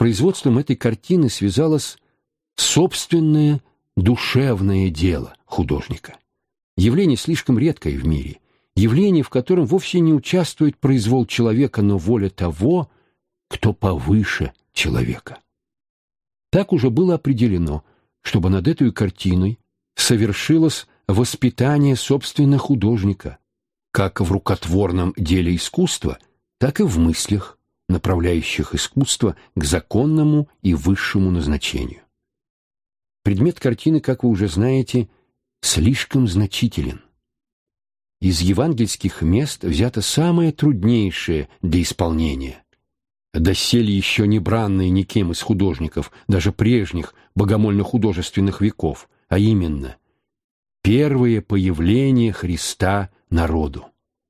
производством этой картины связалось собственное душевное дело художника. Явление слишком редкое в мире, явление, в котором вовсе не участвует произвол человека, но воля того, кто повыше человека. Так уже было определено, чтобы над этой картиной совершилось воспитание собственно художника, как в рукотворном деле искусства, так и в мыслях, направляющих искусство к законному и высшему назначению. Предмет картины, как вы уже знаете, слишком значителен. Из евангельских мест взято самое труднейшее для исполнения. Доселе еще не бранное никем из художников, даже прежних богомольно-художественных веков, а именно первое появление Христа народу.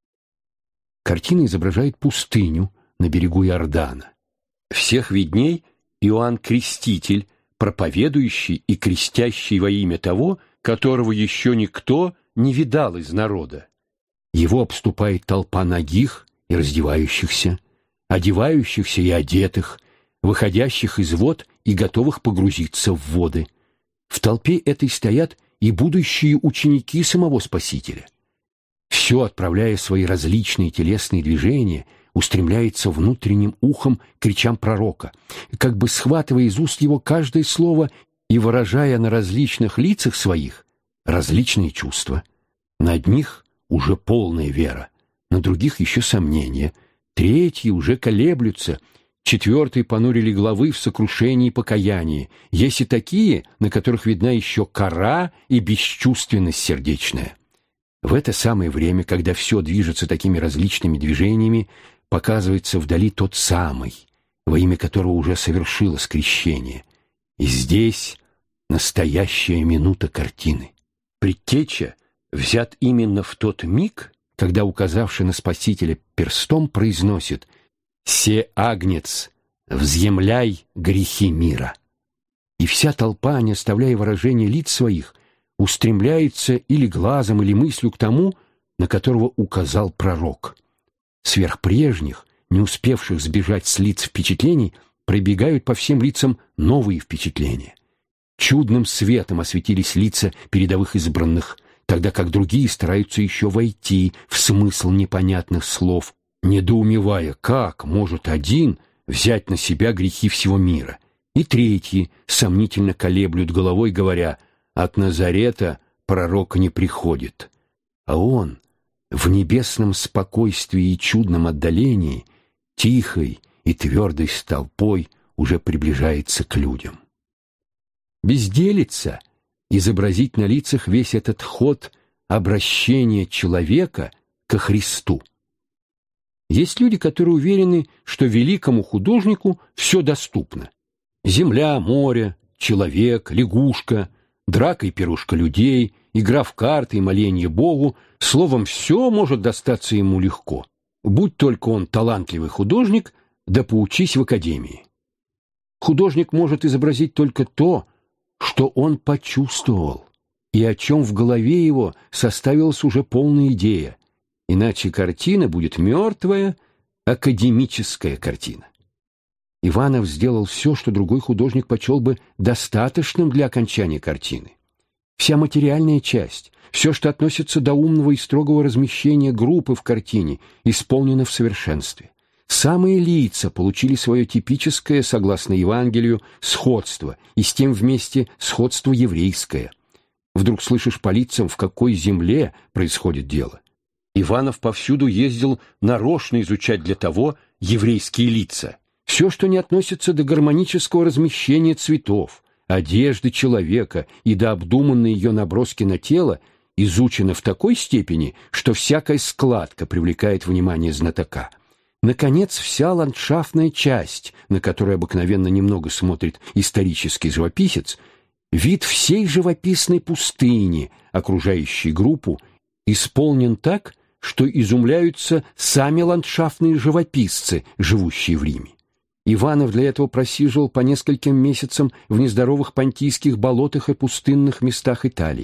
Картина изображает пустыню на берегу Иордана. Всех видней Иоанн Креститель, проповедующий и крестящий во имя того, которого еще никто не видал из народа. Его обступает толпа нагих и раздевающихся, одевающихся и одетых, выходящих из вод и готовых погрузиться в воды. В толпе этой стоят и будущие ученики самого Спасителя. Все, отправляя свои различные телесные движения, устремляется внутренним ухом к речам пророка, как бы схватывая из уст его каждое слово и выражая на различных лицах своих различные чувства. На одних уже полная вера, на других еще сомнения, третьи уже колеблются, четвертые понурили головы в сокрушении и покаянии. Есть и такие, на которых видна еще кора и бесчувственность сердечная. В это самое время, когда все движется такими различными движениями, показывается вдали тот самый, во имя которого уже совершилось крещение. И здесь настоящая минута картины. Предтеча взят именно в тот миг, когда указавший на Спасителя перстом произносит «Се агнец, взъемляй грехи мира». И вся толпа, не оставляя выражения лиц своих, устремляется или глазом, или мыслью к тому, на которого указал пророк. Сверх прежних, не успевших сбежать с лиц впечатлений, пробегают по всем лицам новые впечатления. Чудным светом осветились лица передовых избранных, тогда как другие стараются еще войти в смысл непонятных слов, недоумевая, как может один взять на себя грехи всего мира. И третьи сомнительно колеблют головой, говоря: «От Назарета пророк не приходит». А он в небесном спокойствии и чудном отдалении, тихой и твердой толпой уже приближается к людям. Безделица — изобразить на лицах весь этот ход обращения человека ко Христу. Есть люди, которые уверены, что великому художнику все доступно. Земля, море, человек, лягушка, драка и пирушка людей, игра в карты и моленье Богу, словом, все может достаться ему легко. Будь только он талантливый художник, да поучись в академии. Художник может изобразить только то, что он почувствовал, и о чем в голове его составилась уже полная идея, иначе картина будет мертвая, академическая картина. Иванов сделал все, что другой художник почел бы достаточным для окончания картины. Вся материальная часть, все, что относится до умного и строгого размещения группы в картине, исполнено в совершенстве. Самые лица получили свое типическое, согласно Евангелию, сходство, и с тем вместе сходство еврейское. Вдруг слышишь по лицам, в какой земле происходит дело. Иванов повсюду ездил нарочно изучать для того еврейские лица. Все, что не относится до гармонического размещения цветов, одежды человека и до обдуманной ее наброски на тело, изучено в такой степени, что всякая складка привлекает внимание знатока. Наконец, вся ландшафтная часть, на которую обыкновенно немного смотрит исторический живописец, вид всей живописной пустыни, окружающей группу, исполнен так, что изумляются сами ландшафтные живописцы, живущие в Риме. Иванов для этого просиживал по нескольким месяцам в нездоровых понтийских болотах и пустынных местах Италии,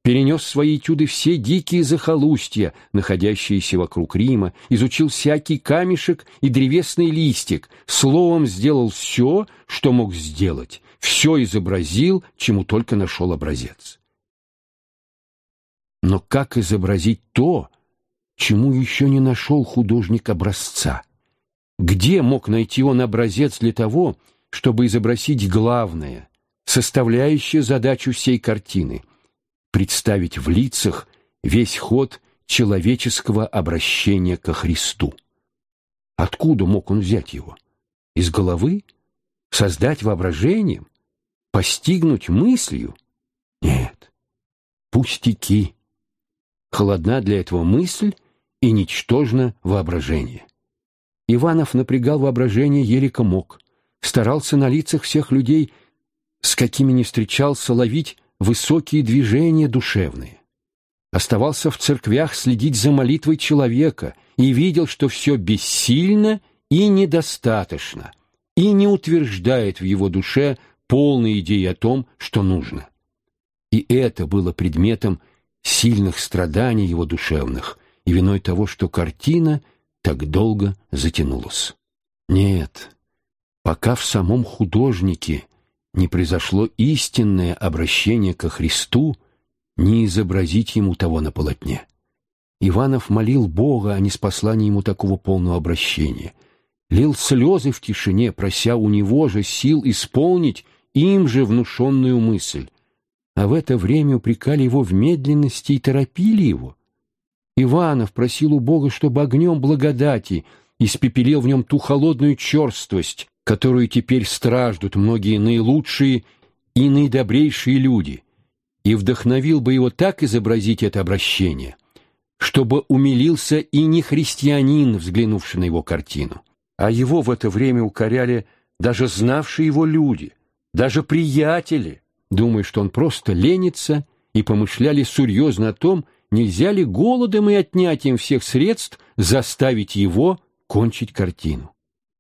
перенес в свои этюды все дикие захолустья, находящиеся вокруг Рима, изучил всякий камешек и древесный листик, словом, сделал все, что мог сделать, все изобразил, чему только нашел образец. Но как изобразить то, чему еще не нашел художник образца? Где мог найти он образец для того, чтобы изобразить главное, составляющее задачу всей картины — представить в лицах весь ход человеческого обращения ко Христу? Откуда мог он взять его? Из головы? Создать воображением? Постигнуть мыслью? Нет. Пустяки. Холодна для этого мысль и ничтожно воображение. Иванов напрягал воображение елико мог, старался на лицах всех людей, с какими не встречался, ловить высокие движения душевные. Оставался в церквях следить за молитвой человека и видел, что все бессильно и недостаточно, и не утверждает в его душе полной идеи о том, что нужно. И это было предметом сильных страданий его душевных и виной того, что картина так долго затянулась. Нет, пока в самом художнике не произошло истинное обращение ко Христу, не изобразить ему того на полотне. Иванов молил Бога о неспослании ему такого полного обращения, лил слезы в тишине, прося у него же сил исполнить им же внушенную мысль, а в это время упрекали его в медленности и торопили его. Иванов просил у Бога, чтобы огнем благодати испепелил в нем ту холодную черствость, которую теперь страждут многие наилучшие и наидобрейшие люди, и вдохновил бы его так изобразить это обращение, чтобы умилился и не христианин, взглянувший на его картину, а его в это время укоряли даже знавшие его люди, даже приятели, думая, что он просто ленится, и помышляли серьезно о том, нельзя ли голодом и отнятием всех средств заставить его кончить картину.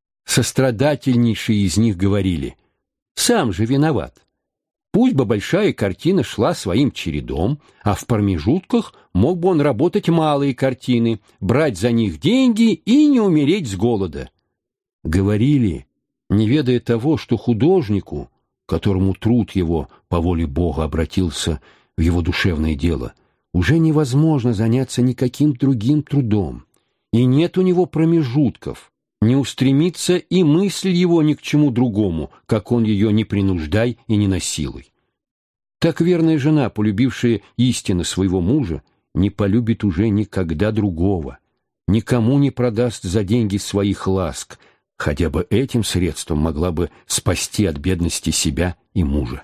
Сострадательнейшие из них говорили: «Сам же виноват. Пусть бы большая картина шла своим чередом, а в промежутках мог бы он работать малые картины, брать за них деньги и не умереть с голода». Говорили, не ведая того, что художнику, которому труд его по воле Бога обратился в его душевное дело, уже невозможно заняться никаким другим трудом, и нет у него промежутков, не устремится и мысль его ни к чему другому, как он ее не принуждай и не насилуй. Так верная жена, полюбившая истинно своего мужа, не полюбит уже никогда другого, никому не продаст за деньги своих ласк, хотя бы этим средством могла бы спасти от бедности себя и мужа.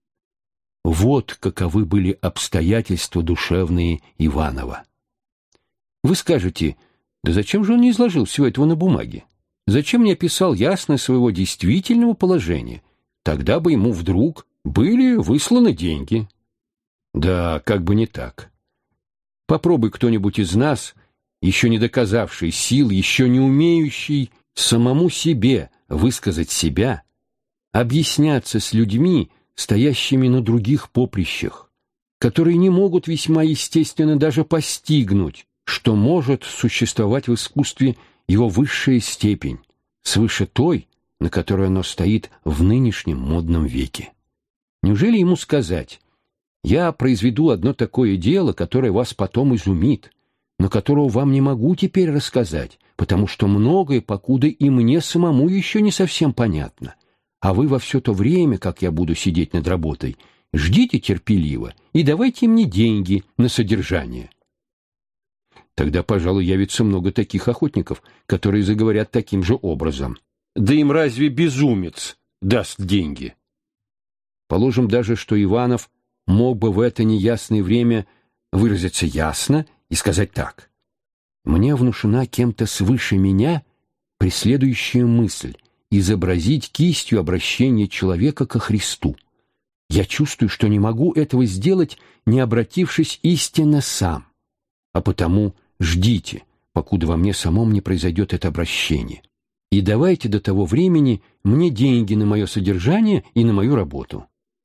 Вот каковы были обстоятельства душевные Иванова. Вы скажете: да зачем же он не изложил всего этого на бумаге? Зачем не описал ясно своего действительного положения? Тогда бы ему вдруг были высланы деньги. Да, как бы не так. Попробуй кто-нибудь из нас, еще не доказавший сил, еще не умеющий самому себе высказать себя, объясняться с людьми, стоящими на других поприщах, которые не могут весьма естественно даже постигнуть, что может существовать в искусстве его высшая степень, свыше той, на которой оно стоит в нынешнем модном веке. Неужели ему сказать: «Я произведу одно такое дело, которое вас потом изумит, но которого вам не могу теперь рассказать, потому что многое покуда и мне самому еще не совсем понятно, а вы во все то время, как я буду сидеть над работой, ждите терпеливо и давайте мне деньги на содержание». Тогда, пожалуй, явится много таких охотников, которые заговорят таким же образом. Да им разве безумец даст деньги? Положим даже, что Иванов мог бы в это неясное время выразиться ясно и сказать так: «Мне внушена кем-то свыше меня преследующая мысль изобразить кистью обращение человека ко Христу. Я чувствую, что не могу этого сделать, не обратившись истинно сам, а потому ждите, покуда во мне самом не произойдет это обращение, и давайте до того времени мне деньги на мое содержание и на мою работу.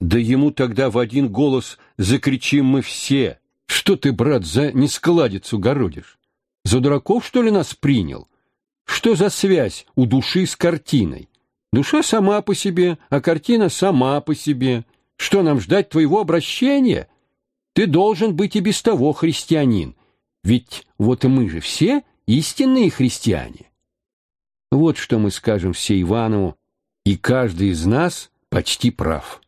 Да ему тогда в один голос закричим мы все: что ты, брат, за нескладицу городишь? За дураков, что ли, нас принял? Что за связь у души с картиной? Душа сама по себе, а картина сама по себе. Что нам ждать твоего обращения? Ты должен быть и без того христианин, ведь вот и мы же все истинные христиане. Вот что мы скажем все Иванову, и каждый из нас почти прав.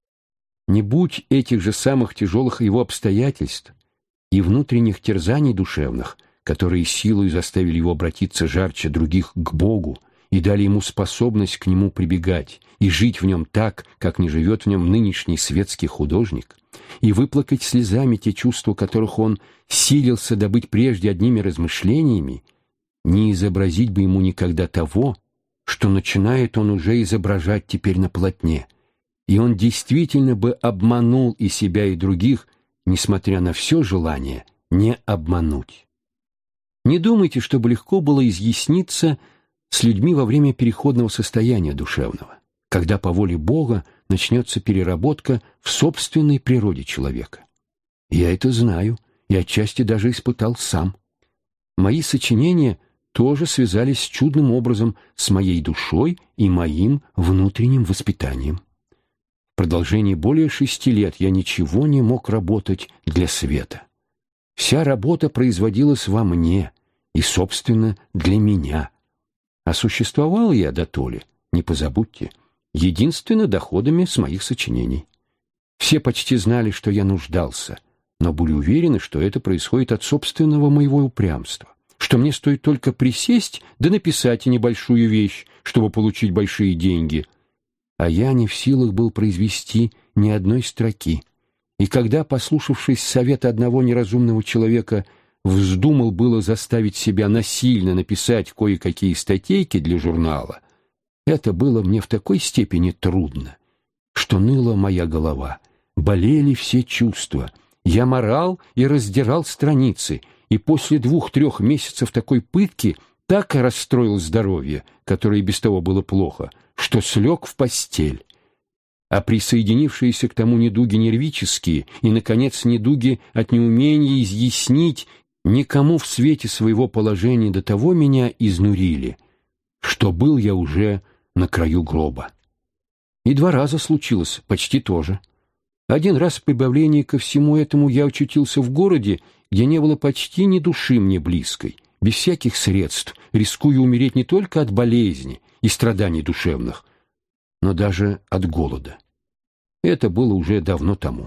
Не будь этих же самых тяжелых его обстоятельств и внутренних терзаний душевных, которые силой заставили его обратиться жарче других к Богу и дали ему способность к нему прибегать и жить в нем так, как не живет в нем нынешний светский художник, и выплакать слезами те чувства, которых он силился добыть прежде одними размышлениями, не изобразить бы ему никогда того, что начинает он уже изображать теперь на полотне, и он действительно бы обманул и себя, и других, несмотря на все желание не обмануть. Не думайте, чтобы легко было изъясниться с людьми во время переходного состояния душевного, когда по воле Бога начнется переработка в собственной природе человека. Я это знаю и отчасти даже испытал сам. Мои сочинения тоже связались чудным образом с моей душой и моим внутренним воспитанием. В продолжении более 6 лет я ничего не мог работать для света. Вся работа производилась во мне и, собственно, для меня. А существовал я дотоле, не позабудьте, единственно доходами с моих сочинений. Все почти знали, что я нуждался, но были уверены, что это происходит от собственного моего упрямства, что мне стоит только присесть да написать небольшую вещь, чтобы получить большие деньги. А я не в силах был произвести ни одной строки. И когда, послушавшись совета одного неразумного человека, вздумал было заставить себя насильно написать кое-какие статейки для журнала, это было мне в такой степени трудно, что ныла моя голова, болели все чувства. Я морал и раздирал страницы, и после 2-3 месяцев такой пытки так расстроил здоровье, которое и без того было плохо, что слег в постель. А присоединившиеся к тому недуги нервические и, наконец, недуги от неумения изъяснить никому в свете своего положения до того меня изнурили, что был я уже на краю гроба. И 2 раза случилось почти то же. Один раз в прибавлении ко всему этому я очутился в городе, где не было почти ни души мне близкой, без всяких средств, рискуя умереть не только от болезни и страданий душевных, но даже от голода. Это было уже давно тому.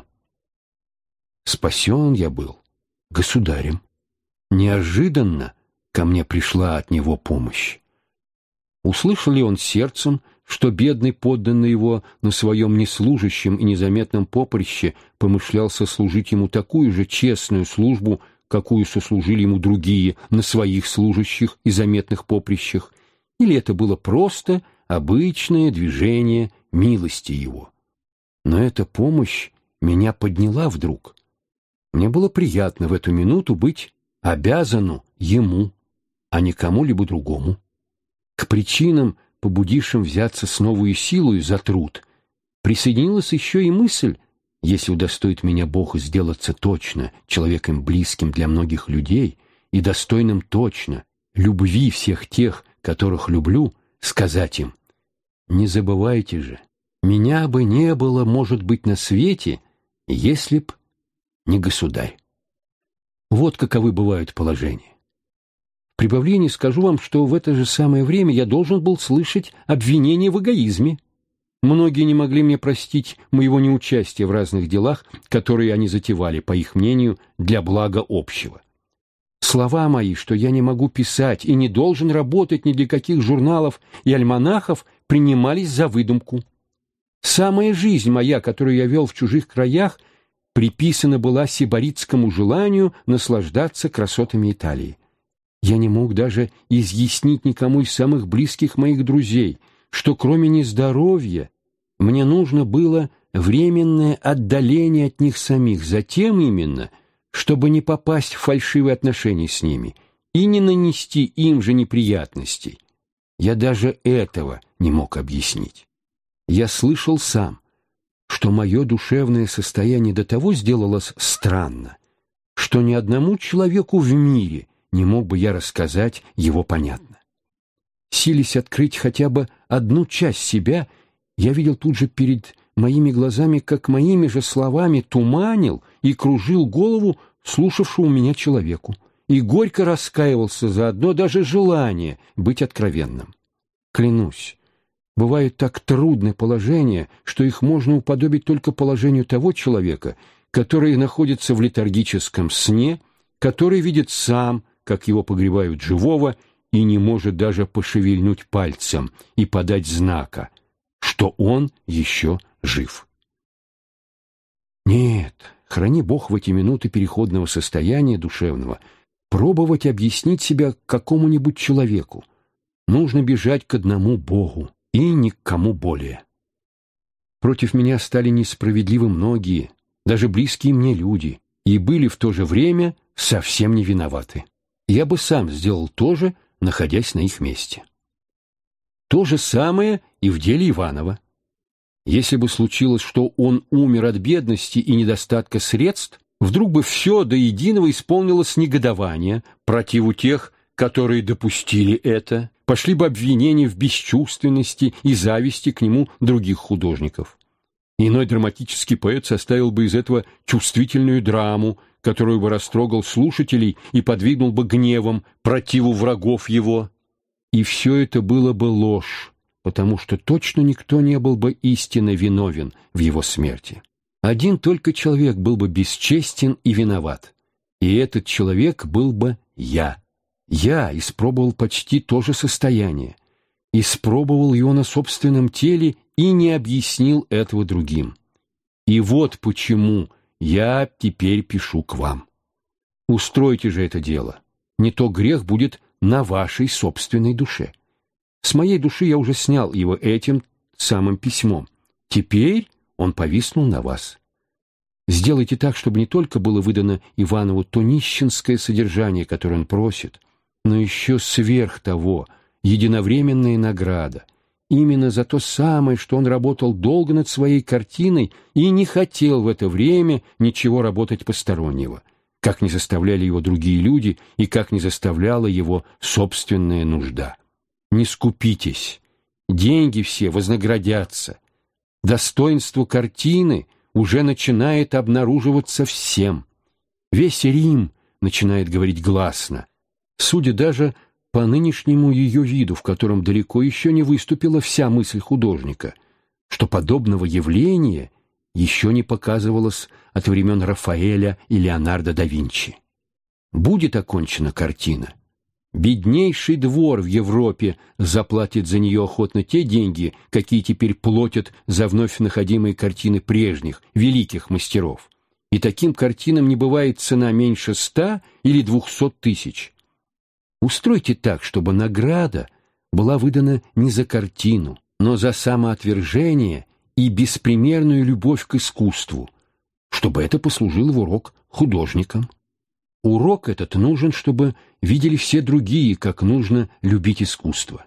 Спасен я был государем. Неожиданно ко мне пришла от него помощь. Услышал ли он сердцем, что бедный подданный его на своем неслужащем и незаметном поприще помышлял сослужить ему такую же честную службу, какую сослужили ему другие на своих служащих и заметных поприщах, или это было просто обычное движение милости его? Но эта помощь меня подняла вдруг. Мне было приятно в эту минуту быть обязану ему, а не кому-либо другому. К причинам, побудившим взяться с новой силой за труд, присоединилась еще и мысль, если удостоит меня Бог сделаться точно человеком близким для многих людей и достойным точно любви всех тех, которых люблю, сказать им: не забывайте же, меня бы не было, может быть, на свете, если б не государь. Вот каковы бывают положения. В прибавлении скажу вам, что в это же самое время я должен был слышать обвинения в эгоизме. Многие не могли мне простить моего неучастия в разных делах, которые они затевали, по их мнению, для блага общего. Слова мои, что я не могу писать и не должен работать ни для каких журналов и альманахов, принимались за выдумку. Самая жизнь моя, которую я вел в чужих краях, приписана была сибаритскому желанию наслаждаться красотами Италии. Я не мог даже изъяснить никому из самых близких моих друзей, что кроме нездоровья мне нужно было временное отдаление от них самих, затем именно, чтобы не попасть в фальшивые отношения с ними и не нанести им же неприятностей. Я даже этого не мог объяснить. Я слышал сам, что мое душевное состояние до того сделалось странно, что ни одному человеку в мире не мог бы я рассказать его понятно. Силясь открыть хотя бы одну часть себя, я видел тут же перед моими глазами, как моими же словами туманил и кружил голову слушавшему меня человеку, и горько раскаивался за одно даже желание быть откровенным. Клянусь, бывает так трудное положение, что их можно уподобить только положению того человека, который находится в летаргическом сне, который видит сам, как его погребают живого, и не может даже пошевельнуть пальцем и подать знака, что он еще жив. Нет, храни Бог в эти минуты переходного состояния душевного, пробовать объяснить себя какому-нибудь человеку. Нужно бежать к одному Богу и ни к кому более. Против меня стали несправедливы многие, даже близкие мне люди, и были в то же время совсем не виноваты. Я бы сам сделал то же, находясь на их месте. То же самое и в деле Иванова. Если бы случилось, что он умер от бедности и недостатка средств, вдруг бы все до единого исполнилось негодование противу тех, которые допустили это, пошли бы обвинения в бесчувственности и зависти к нему других художников. Иной драматический поэт составил бы из этого чувствительную драму, которую бы растрогал слушателей и подвигнул бы гневом противу врагов его. И все это было бы ложь, потому что точно никто не был бы истинно виновен в его смерти. Один только человек был бы бесчестен и виноват, и этот человек был бы я. Я испробовал почти то же состояние, испробовал его на собственном теле и не объяснил этого другим. И вот почему я теперь пишу к вам. Устройте же это дело, не то грех будет на вашей собственной душе. С моей души я уже снял его этим самым письмом. Теперь он повиснул на вас. Сделайте так, чтобы не только было выдано Иванову то нищенское содержание, которое он просит, но еще сверх того единовременная награда, именно за то самое, что он работал долго над своей картиной и не хотел в это время ничего работать постороннего, как не заставляли его другие люди и как не заставляла его собственная нужда. Не скупитесь, деньги все вознаградятся. Достоинство картины уже начинает обнаруживаться всем. Весь Рим начинает говорить гласно, судя даже по нынешнему ее виду, в котором далеко еще не выступила вся мысль художника, что подобного явления еще не показывалось от времен Рафаэля и Леонардо да Винчи. Будет окончена картина. Беднейший двор в Европе заплатит за нее охотно те деньги, какие теперь платят за вновь находимые картины прежних, великих мастеров. И таким картинам не бывает цена меньше 100 или 200 тысяч. Устройте так, чтобы награда была выдана не за картину, но за самоотвержение и беспримерную любовь к искусству, чтобы это послужило в урок художникам. Урок этот нужен, чтобы видели все другие, как нужно любить искусство.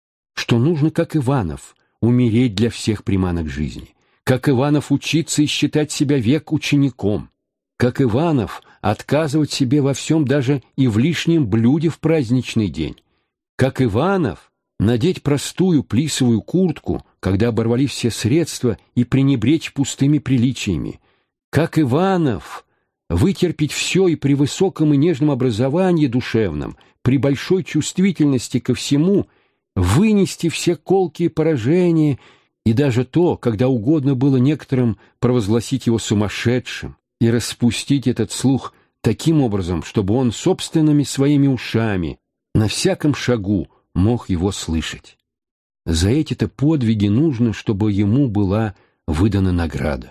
Что нужно, как Иванов, умереть для всех приманок жизни, как Иванов учиться и считать себя век учеником, как Иванов отказывать себе во всем, даже и в лишнем блюде в праздничный день, как Иванов надеть простую плисовую куртку, когда оборвались все средства, и пренебречь пустыми приличиями, как Иванов вытерпеть все и при высоком и нежном образовании душевном, при большой чувствительности ко всему, вынести все колкие поражения, и даже то, когда угодно было некоторым провозгласить его сумасшедшим, и распустить этот слух таким образом, чтобы он собственными своими ушами на всяком шагу мог его слышать. За эти-то подвиги нужно, чтобы ему была выдана награда.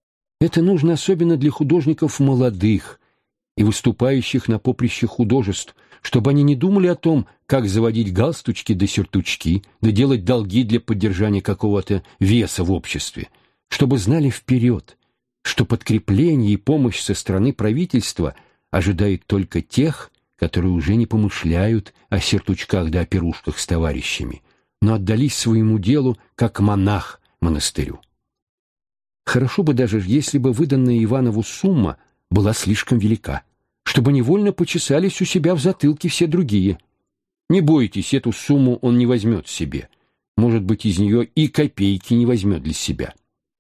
Это нужно особенно для художников молодых и выступающих на поприще художеств, чтобы они не думали о том, как заводить галстучки да сюртучки, да делать долги для поддержания какого-то веса в обществе, чтобы знали вперед, что подкрепление и помощь со стороны правительства ожидает только тех, которые уже не помышляют о сюртучках да о пирушках с товарищами, но отдались своему делу, как монах монастырю. Хорошо бы даже, если бы выданная Иванову сумма была слишком велика, чтобы невольно почесались у себя в затылке все другие. Не бойтесь, эту сумму он не возьмет себе. Может быть, из нее и копейки не возьмет для себя.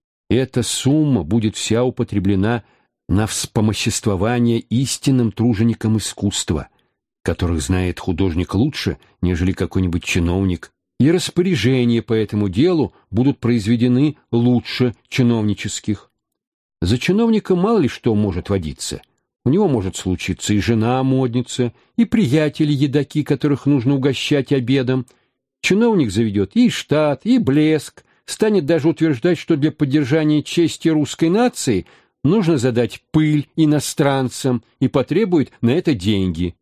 Эта сумма будет вся употреблена на вспомоществование истинным труженикам искусства, которых знает художник лучше, нежели какой-нибудь чиновник, и распоряжения по этому делу будут произведены лучше чиновнических. За чиновником мало ли что может водиться. У него может случиться и жена-модница, и приятели-едаки, которых нужно угощать обедом. Чиновник заведет и штат, и блеск, станет даже утверждать, что для поддержания чести русской нации нужно задать пыль иностранцам и потребует на это деньги.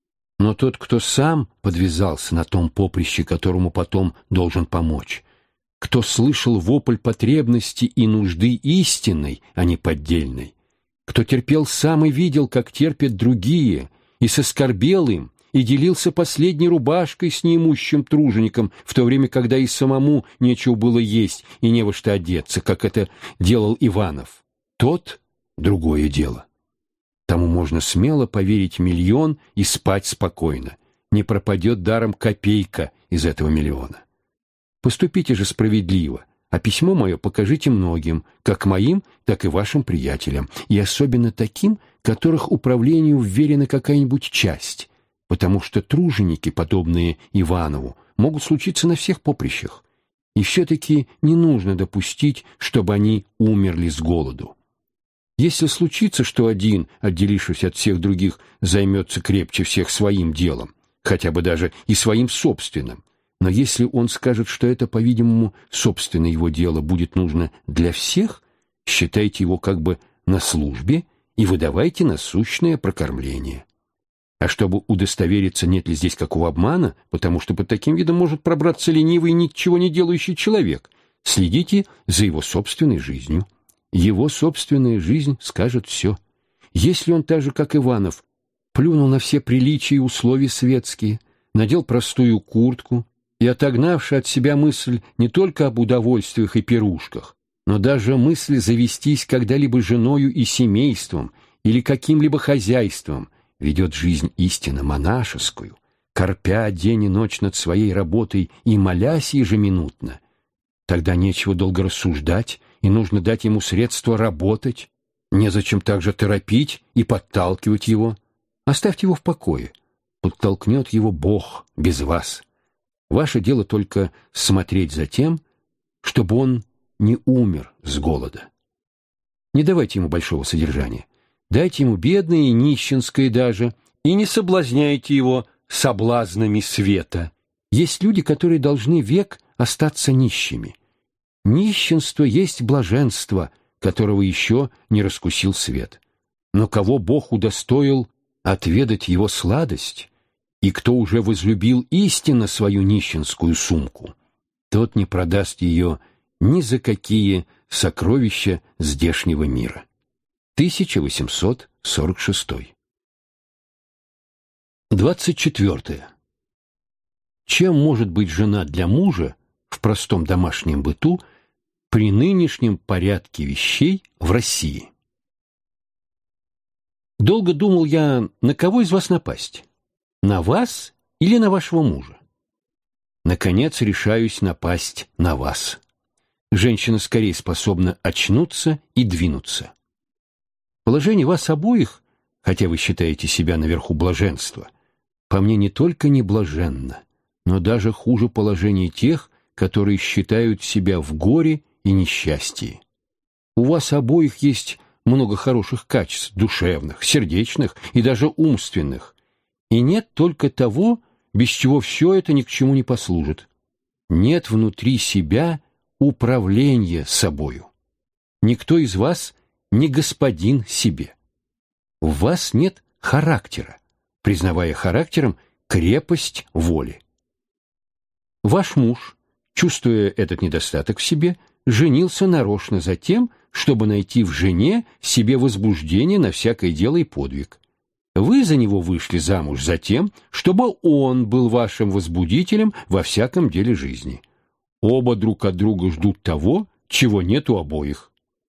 Но тот, кто сам подвязался на том поприще, которому потом должен помочь, кто слышал вопль потребности и нужды истинной, а не поддельной, кто терпел сам и видел, как терпят другие, и соскорбел им, и делился последней рубашкой с неимущим тружеником, в то время, когда и самому нечего было есть и не во что одеться, как это делал Иванов, тот — другое дело. Тому можно смело поверить 1 000 000 и спать спокойно. Не пропадет даром копейка из этого 1 000 000. Поступите же справедливо, а письмо мое покажите многим, как моим, так и вашим приятелям, и особенно таким, которых управлению вверена какая-нибудь часть, потому что труженики, подобные Иванову, могут случиться на всех поприщах, и все-таки не нужно допустить, чтобы они умерли с голоду. Если случится, что один, отделившись от всех других, займется крепче всех своим делом, хотя бы даже и своим собственным, но если он скажет, что это, по-видимому, собственное его дело будет нужно для всех, считайте его как бы на службе и выдавайте насущное прокормление. А чтобы удостовериться, нет ли здесь какого обмана, потому что под таким видом может пробраться ленивый, ничего не делающий человек, следите за его собственной жизнью. Его собственная жизнь скажет все. Если он так же, как Иванов, плюнул на все приличия и условия светские, надел простую куртку и, отогнавши от себя мысль не только об удовольствиях и пирушках, но даже мысль завестись когда-либо женою и семейством или каким-либо хозяйством, ведет жизнь истинно монашескую, корпя день и ночь над своей работой и молясь ежеминутно, тогда нечего долго рассуждать, и нужно дать ему средства работать, незачем также торопить и подталкивать его. Оставьте его в покое, подтолкнет его Бог без вас. Ваше дело только смотреть за тем, чтобы он не умер с голода. Не давайте ему большого содержания, дайте ему бедное и нищенское даже, и не соблазняйте его соблазнами света. Есть люди, которые должны век остаться нищими. Нищенство есть блаженство, которого еще не раскусил свет. Но кого Бог удостоил отведать его сладость, и кто уже возлюбил истинно свою нищенскую сумку, тот не продаст ее ни за какие сокровища здешнего мира. 1846. 24. Чем может быть жена для мужа в простом домашнем быту при нынешнем порядке вещей в России? Долго думал я, на кого из вас напасть? На вас или на вашего мужа? Наконец решаюсь напасть на вас. Женщина скорее способна очнуться и двинуться. Положение вас обоих, хотя вы считаете себя наверху блаженства, по мне не только не блаженно, но даже хуже положения тех, которые считают себя в горе и несчастье. У вас обоих есть много хороших качеств, душевных, сердечных и даже умственных, и нет только того, без чего все это ни к чему не послужит. Нет внутри себя управления собою. Никто из вас не господин себе. В вас нет характера, признавая характером крепость воли. Ваш муж, чувствуя этот недостаток в себе, женился нарочно за тем, чтобы найти в жене себе возбуждение на всякое дело и подвиг. Вы за него вышли замуж за тем, чтобы он был вашим возбудителем во всяком деле жизни. Оба друг от друга ждут того, чего нет у обоих.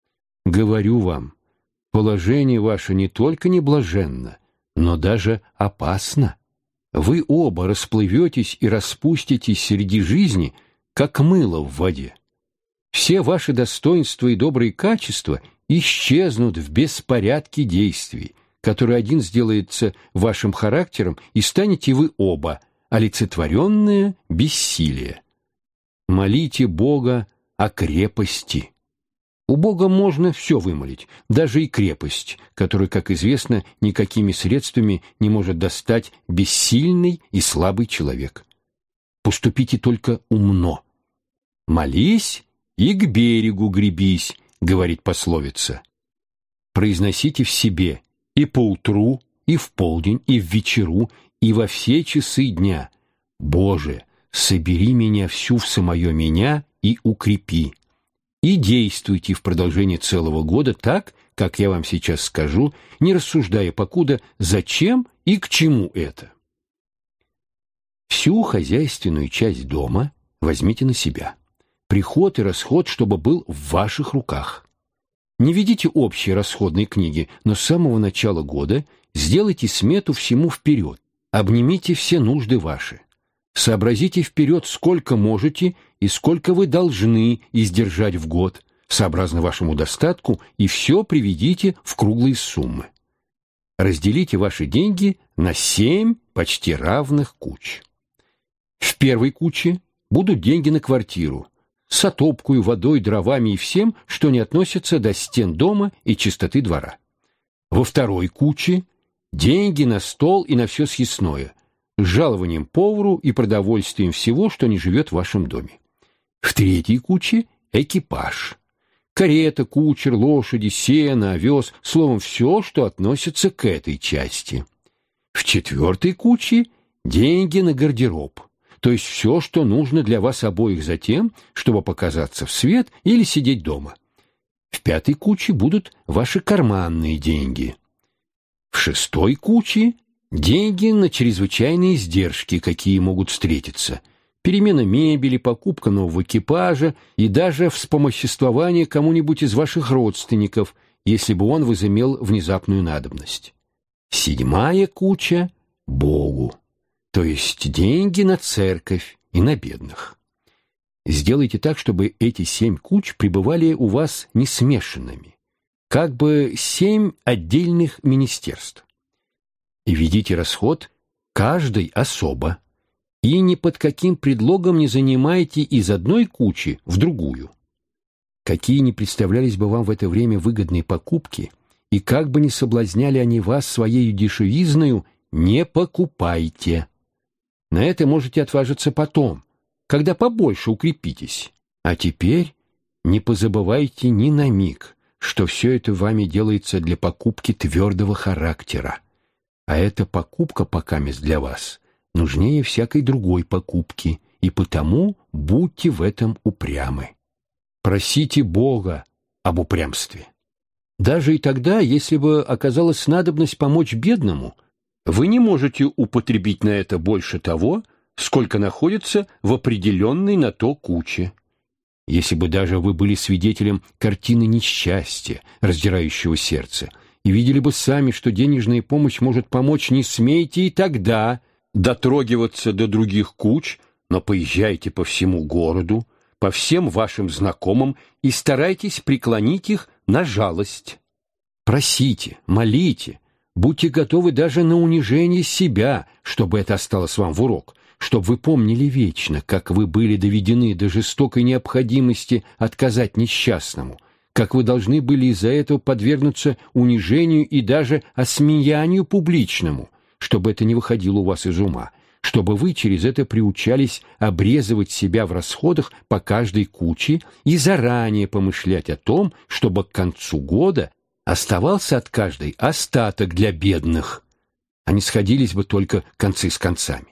Говорю вам, положение ваше не только не блаженно, но даже опасно. Вы оба расплыветесь и распуститесь среди жизни, как мыло в воде. Все ваши достоинства и добрые качества исчезнут в беспорядке действий, который один сделается вашим характером, и станете вы оба олицетворенное бессилие. Молите Бога о крепости. У Бога можно все вымолить, даже и крепость, которую, как известно, никакими средствами не может достать бессильный и слабый человек. Поступите только умно. «Молись и к берегу гребись», — говорит пословица. Произносите в себе и поутру, и в полдень, и в вечеру, и во все часы дня: «Боже, собери меня всю в самое меня и укрепи». И действуйте в продолжении целого года так, как я вам сейчас скажу, не рассуждая покуда, зачем и к чему это. Всю хозяйственную часть дома возьмите на себя. Приход и расход, чтобы был в ваших руках. Не ведите общие расходные книги, но с самого начала года сделайте смету всему вперед, обнимите все нужды ваши. Сообразите вперед, сколько можете и сколько вы должны издержать в год, сообразно вашему достатку, и все приведите в круглые суммы. Разделите ваши деньги на 7 почти равных куч. В первой куче будут деньги на квартиру, с отопкой, водой, дровами и всем, что не относится до стен дома и чистоты двора. Во второй куче деньги на стол и на все съестное, с жалованием повару и продовольствием всего, что не живет в вашем доме. В третьей куче экипаж. Карета, кучер, лошади, сено, овес, словом, все, что относится к этой части. В четвертой куче деньги на гардероб, то есть все, что нужно для вас обоих за тем, чтобы показаться в свет или сидеть дома. В пятой куче будут ваши карманные деньги. В шестой куче деньги на чрезвычайные издержки, какие могут встретиться. Перемена мебели, покупка нового экипажа и даже вспомоществование кому-нибудь из ваших родственников, если бы он возымел внезапную надобность. Седьмая куча – Богу, то есть деньги на церковь и на бедных. Сделайте так, чтобы эти 7 куч пребывали у вас не смешанными, как бы 7 отдельных министерств. И ведите расход каждой особо, и ни под каким предлогом не занимайте из одной кучи в другую. Какие ни представлялись бы вам в это время выгодные покупки, и как бы ни соблазняли они вас своей дешевизною, не покупайте. На это можете отважиться потом, когда побольше укрепитесь. А теперь не позабывайте ни на миг, что все это вами делается для покупки твердого характера. А эта покупка покамест для вас нужнее всякой другой покупки, и потому будьте в этом упрямы. Просите Бога об упрямстве. Даже и тогда, если бы оказалась надобность помочь бедному, вы не можете употребить на это больше того, сколько находится в определенной на то куче. Если бы даже вы были свидетелем картины несчастья, раздирающего сердце, и видели бы сами, что денежная помощь может помочь, не смейте и тогда дотрогиваться до других куч, но поезжайте по всему городу, по всем вашим знакомым и старайтесь преклонить их на жалость. Просите, молите, будьте готовы даже на унижение себя, чтобы это осталось вам в урок, чтобы вы помнили вечно, как вы были доведены до жестокой необходимости отказать несчастному, как вы должны были из-за этого подвергнуться унижению и даже осмеянию публичному, чтобы это не выходило у вас из ума, чтобы вы через это приучались обрезывать себя в расходах по каждой куче и заранее помышлять о том, чтобы к концу года оставался от каждой остаток для бедных, а не сходились бы только концы с концами.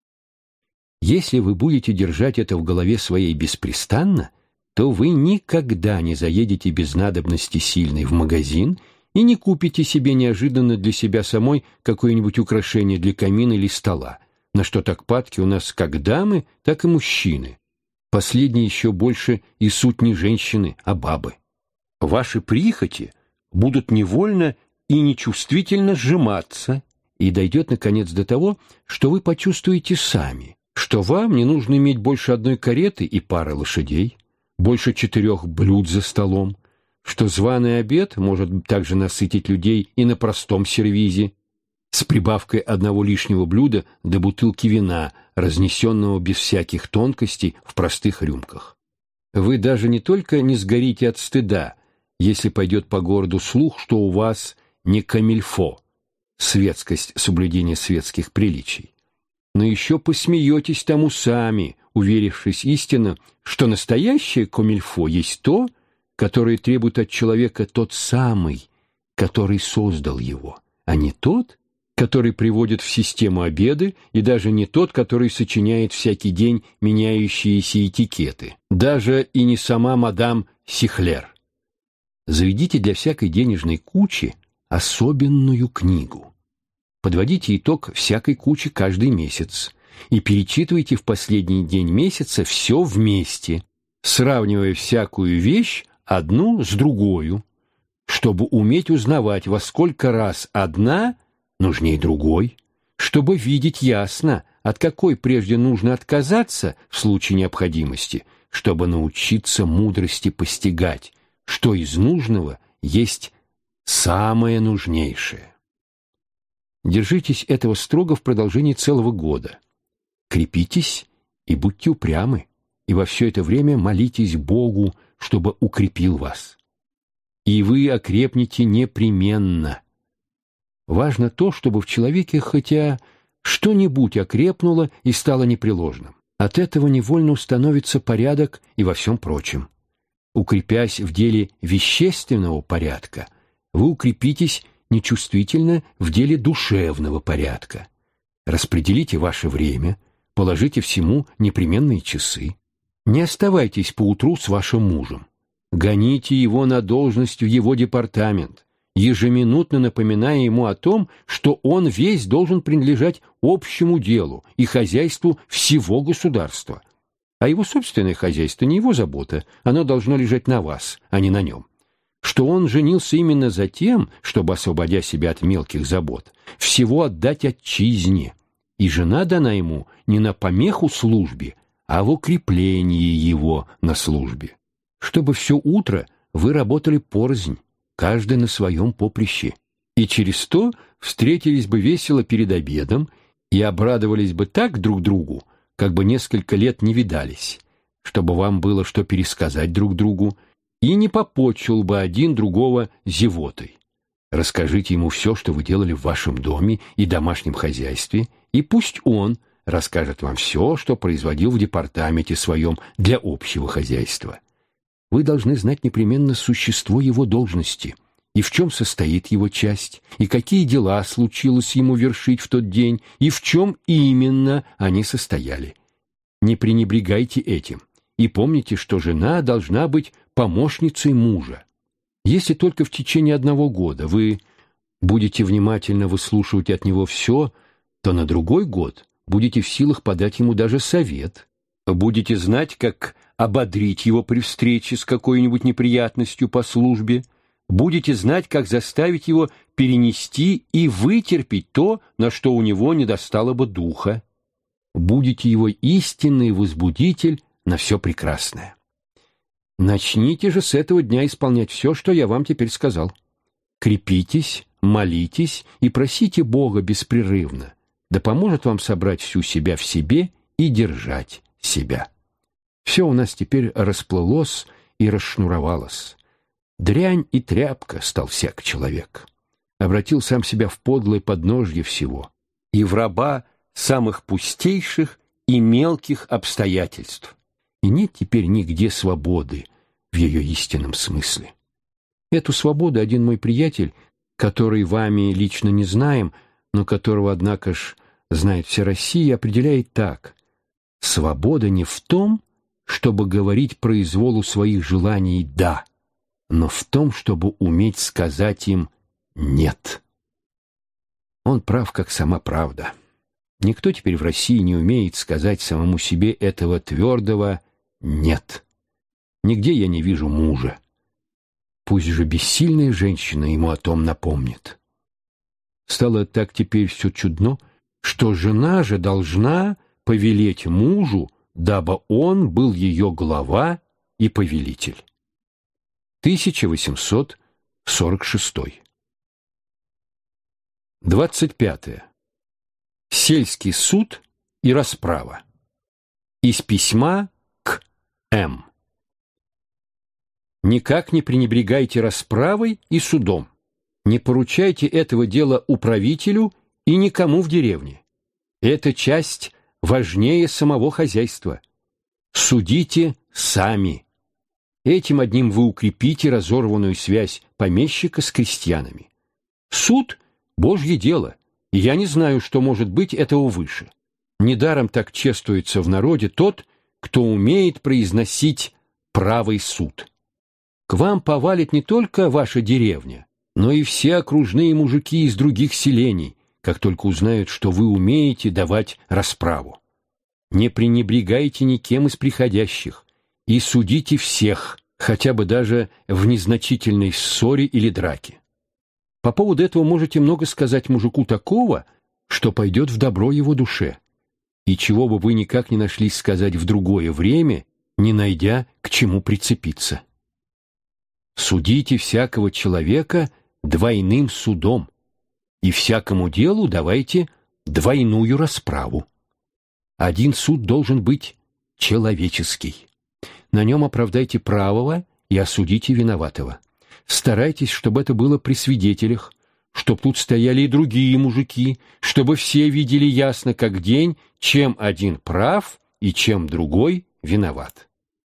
Если вы будете держать это в голове своей беспрестанно, то вы никогда не заедете без надобности сильной в магазин и не купите себе неожиданно для себя самой какое-нибудь украшение для камина или стола, на что так падки у нас как дамы, так и мужчины. Последние еще больше и суть не женщины, а бабы. Ваши прихоти будут невольно и нечувствительно сжиматься, и дойдет, наконец, до того, что вы почувствуете сами, что вам не нужно иметь больше одной кареты и пары лошадей, больше 4 блюд за столом, что званый обед может также насытить людей и на простом сервизе, с прибавкой одного лишнего блюда до бутылки вина, разнесенного без всяких тонкостей в простых рюмках. Вы даже не только не сгорите от стыда, если пойдет по городу слух, что у вас не камильфо, светскость соблюдения светских приличий, но еще посмеетесь тому сами, уверившись истинно, что настоящее камильфо есть то, которое требует от человека тот самый, который создал его, а не тот, который приводит в систему обеды, и даже не тот, который сочиняет всякий день меняющиеся этикеты, даже и не сама мадам Сихлер. Заведите для всякой денежной кучи особенную книгу. Подводите итог всякой кучи каждый месяц и перечитывайте в последний день месяца все вместе, сравнивая всякую вещь одну с другою, чтобы уметь узнавать, во сколько раз одна нужнее другой, чтобы видеть ясно, от какой прежде нужно отказаться в случае необходимости, чтобы научиться мудрости постигать, что из нужного есть самое нужнейшее. Держитесь этого строго в продолжении целого года. Крепитесь и будьте упрямы, и во все это время молитесь Богу, чтобы укрепил вас. И вы окрепнете непременно. Важно то, чтобы в человеке хотя что-нибудь окрепнуло и стало непреложным. От этого невольно установится порядок и во всем прочем. Укрепясь в деле вещественного порядка, вы укрепитесь нечувствительно в деле душевного порядка. Распределите ваше время, положите всему непременные часы. Не оставайтесь поутру с вашим мужем. Гоните его на должность в его департамент, ежеминутно напоминая ему о том, что он весь должен принадлежать общему делу и хозяйству всего государства. А его собственное хозяйство не его забота, оно должно лежать на вас, а не на нем. Что он женился именно за тем, чтобы, освободя себя от мелких забот, всего отдать отчизне, и жена дана ему не на помеху службе, а в укреплении его на службе. Чтобы все утро вы работали порознь, каждый на своем поприще, и через то встретились бы весело перед обедом и обрадовались бы так друг другу, как бы несколько лет не видались, чтобы вам было что пересказать друг другу, и не попотчил бы один другого зевотой. Расскажите ему все, что вы делали в вашем доме и домашнем хозяйстве, и пусть он расскажет вам все, что производил в департаменте своем для общего хозяйства. Вы должны знать непременно существо его должности, и в чем состоит его часть, и какие дела случилось ему вершить в тот день, и в чем именно они состояли. Не пренебрегайте этим, и помните, что жена должна быть помощницей мужа. Если только в течение 1 года вы будете внимательно выслушивать от него все, то на другой год будете в силах подать ему даже совет. Будете знать, как ободрить его при встрече с какой-нибудь неприятностью по службе. Будете знать, как заставить его перенести и вытерпеть то, на что у него недостало бы духа. Будете его истинный возбудитель на все прекрасное. Начните же с этого дня исполнять все, что я вам теперь сказал. Крепитесь, молитесь и просите Бога беспрерывно, да поможет вам собрать всю себя в себе и держать себя. Все у нас теперь расплылось и расшнуровалось. Дрянь и тряпка стал всяк человек. Обратил сам себя в подлое подножье всего и в раба самых пустейших и мелких обстоятельств. И нет теперь нигде свободы в ее истинном смысле. Эту свободу один мой приятель, который вами лично не знаем, но которого, однако ж, знает вся Россия, определяет так: свобода не в том, чтобы говорить произволу своих желаний «да», но в том, чтобы уметь сказать им «нет». Он прав, как сама правда. Никто теперь в России не умеет сказать самому себе этого твердого «нет». Нигде я не вижу мужа. Пусть же бессильная женщина ему о том напомнит. Стало так теперь все чудно, что жена же должна повелеть мужу, дабы он был ее глава и повелитель. 1846. 25. Сельский суд и расправа. Из письма к М. Никак не пренебрегайте расправой и судом. Не поручайте этого дела управителю и никому в деревне. Эта часть важнее самого хозяйства. Судите сами. Этим одним вы укрепите разорванную связь помещика с крестьянами. Суд – Божье дело, и я не знаю, что может быть этого выше. Недаром так чествуется в народе тот, кто умеет произносить правый суд. К вам повалит не только ваша деревня, но и все окружные мужики из других селений, как только узнают, что вы умеете давать расправу. Не пренебрегайте никем из приходящих и судите всех, хотя бы даже в незначительной ссоре или драке. По поводу этого можете много сказать мужику такого, что пойдет в добро его душе, и чего бы вы никак не нашлись сказать в другое время, не найдя к чему прицепиться. Судите всякого человека двойным судом, и всякому делу давайте двойную расправу. Один суд должен быть человеческий. На нем оправдайте правого и осудите виноватого. Старайтесь, чтобы это было при свидетелях, чтобы тут стояли и другие мужики, чтобы все видели ясно, как день, чем один прав и чем другой виноват.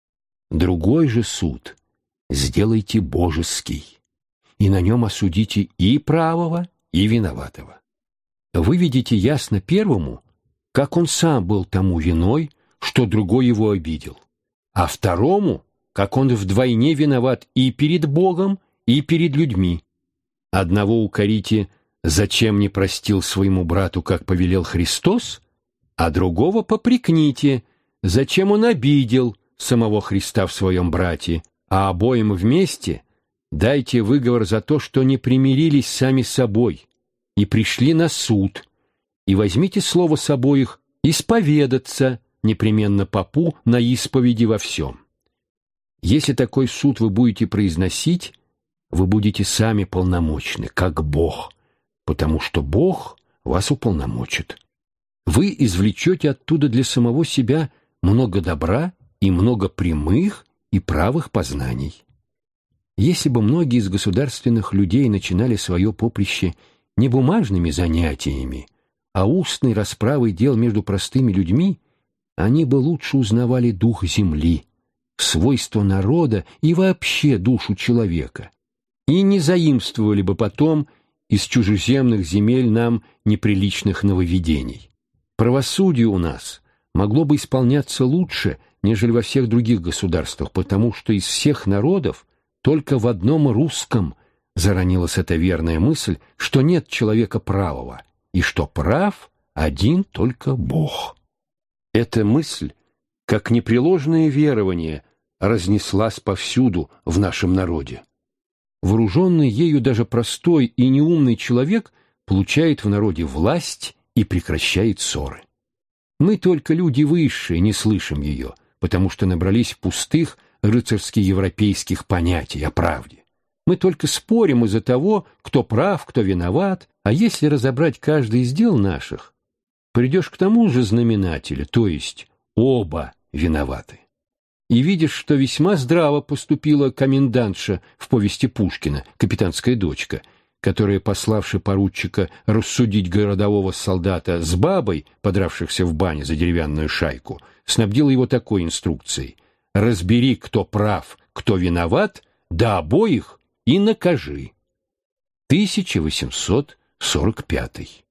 Другой же суд сделайте божеский, и на нем осудите и правого, и виноватого. Выведите ясно первому, как он сам был тому виной, что другой его обидел, а второму, как он вдвойне виноват и перед Богом, и перед людьми. Одного укорите, зачем не простил своему брату, как повелел Христос, а другого попрекните, зачем он обидел самого Христа в своем брате, а обоим вместе дайте выговор за то, что не примирились сами с собой и пришли на суд, и возьмите слово с обоих исповедаться непременно попу на исповеди во всем. Если такой суд вы будете произносить, вы будете сами полномочны, как Бог, потому что Бог вас уполномочит. Вы извлечете оттуда для самого себя много добра и много прямых и правых познаний. Если бы многие из государственных людей начинали свое поприще не бумажными занятиями, а устной расправой дел между простыми людьми, они бы лучше узнавали дух земли, свойства народа и вообще душу человека, и не заимствовали бы потом из чужеземных земель нам неприличных нововведений. Правосудие у нас могло бы исполняться лучше, нежели во всех других государствах, потому что из всех народов только в одном русском заронилась эта верная мысль, что нет человека правого, и что прав один только Бог. Эта мысль, как непреложное верование, разнеслась повсюду в нашем народе. Вооруженный ею даже простой и неумный человек получает в народе власть и прекращает ссоры. Мы только люди высшие не слышим ее, потому что набрались пустых рыцарски-европейских понятий о правде. Мы только спорим из-за того, кто прав, кто виноват, а если разобрать каждый из дел наших, придешь к тому же знаменателю, то есть оба виноваты. И видишь, что весьма здраво поступила комендантша в повести Пушкина, «Капитанская дочка», которая, пославши поручика рассудить городового солдата с бабой, подравшихся в бане за деревянную шайку, снабдила его такой инструкцией: «Разбери, кто прав, кто виноват, да обоих и накажи». 1845.